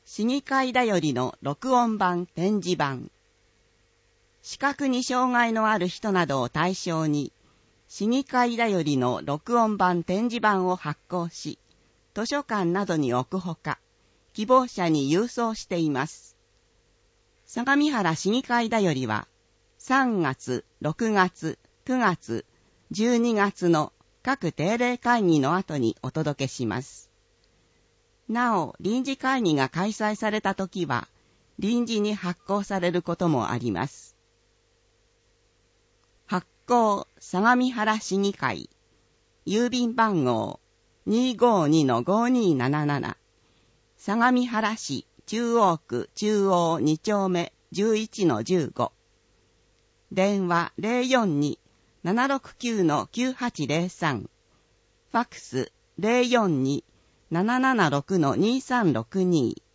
市議会だよりの録音版展示版。視覚に障害のある人などを対象に、市議会だよりの録音版展示版を発行し、図書館などに置くほか、希望者に郵送しています。相模原市議会だよりは、3月、6月、9月、12月の各定例会議の後にお届けします。なお、臨時会議が開催されたときは、臨時に発行されることもあります。発行相模原市議会、郵便番号 252-5277、相模原市中央区中央2丁目 11-15、電話 042-769-9803、ファックス 042-776-2362